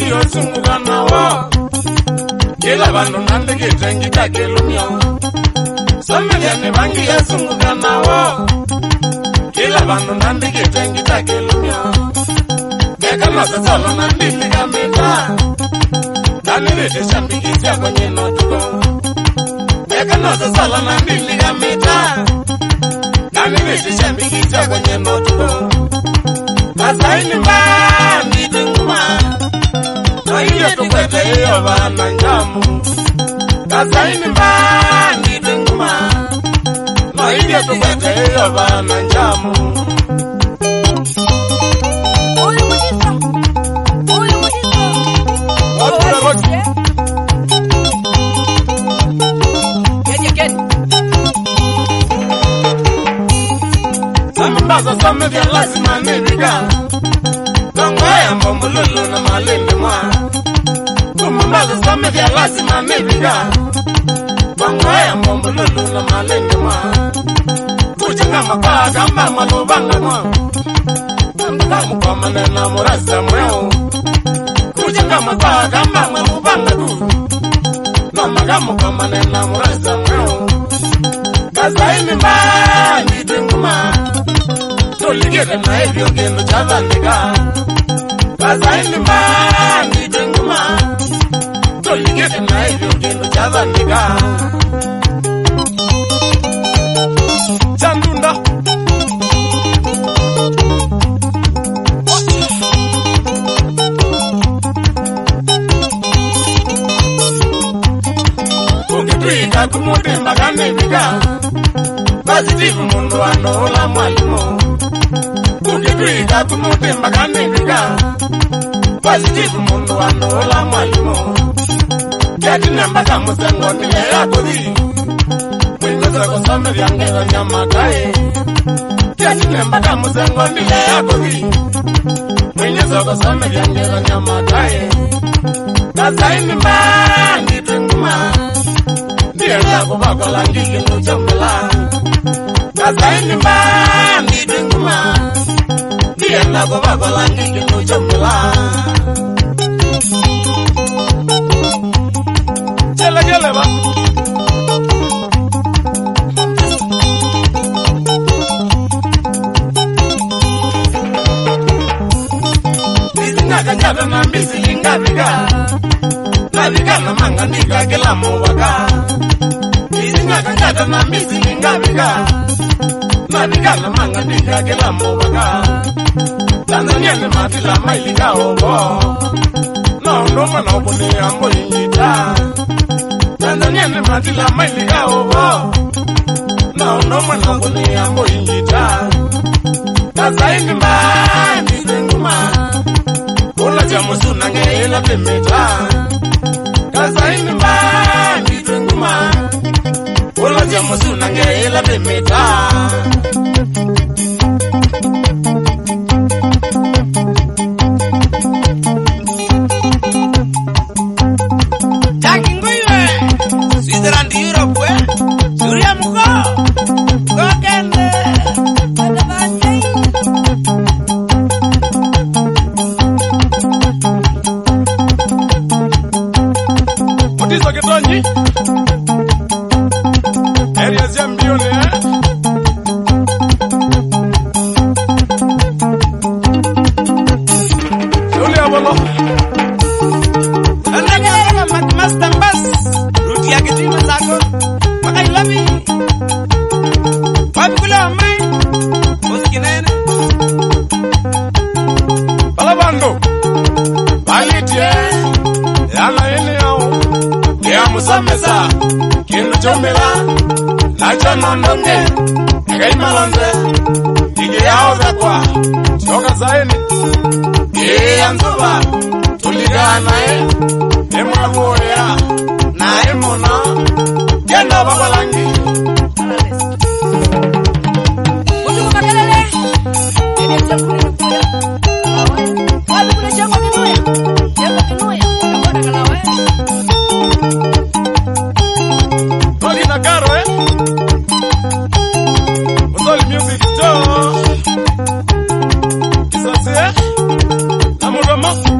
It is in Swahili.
yosungana wa kila bandu nande kitengi takelumyo Somelia ni bangi yosungana wa kila bandu nande kitengi takelumyo Beka no sasolo nandi ligamita Dani rete shambikisya kwenye notuko Beka no sasolo nandi ligamita Dani rete shambikisya kwenye notuko Kasaini mbani tenguma Naiyo tukwete iyo vana njamu Kasaini mbani tenguma Naiyo tukwete iyo vana njamu Oyo mujisa Wapura kochi Kenya Samimbaza samivya lazima niviga Kongwaya mbomululu na malindi mwa Samimbaza samivya lazima niviga Kongwaya mbomululu na malindi mwa Kuchinga makaa kamba malubanga mwa Kambukamu kwa manena murasa mweo Kuchinga makaa kamba malubanga tu Nomagamu kwa manena murasa mweo Kasaini mbani tenguma Tuligere na hivyo gendo chavandika Kasaini mbani tenguma Tuligere na hivyo gendo chavandika Chandunda Kukituika kumutimba kanivika Positive mundu anola mwalimu Kukituika kumutimba kanivika Positive mundu anola mwalimu Kati namba kamusengo nile ya kudi Mwinguza kusome vyangeza nyamakae Kati namba kamusengo nile ya kudi Mwinguza kusome vyangeza nyamakae Kasaini mbani tenguma Ndienda kubakola ngiki nuchomela Kasaini mbani tenguma Ndienda kubakola ngiki nuchomela Chela gele ba Bizinga kajada na mbisi ingabika Nabika na manga nika kila mwaka Bizinga kajada na mbisi ingabika Nabika na manga nika kila mwaka Tanzania ni matila mailika obo No ndoma na ubuni ambo injita Tanzania ni matila mailika obo No ndoma na ubuni ambo injita Kasaini mbani tenguma Kula jamusu nange ila pemeta Kasaini mbani tenguma Kula jamusu nange ila pemeta Switzerland, Europe, Surya Muko, Kokende, Adabate. Mutiso Kitonji Areas ya mbioni Yule abolo Ananya Master Bass, Ruti ya kitima zako, Makailabi. Wapi kule wa mai, Musikinene. Balabando Balitie Yana ini yao Kia musamesa Kinu chomila Nacho nondonge Ngai malonze Ige yao zakwa Choka zaini Iya nzuba Tuligana Emuna huoya Na emuna Kenda babalangi Mutuku makelele, Ede chakuni nukuya, Kalawe. Wapi kule chako kinuya, Chako kinuya, Kalawe Kalawe. Toli na karo Musoli music store Kisase Na mudomo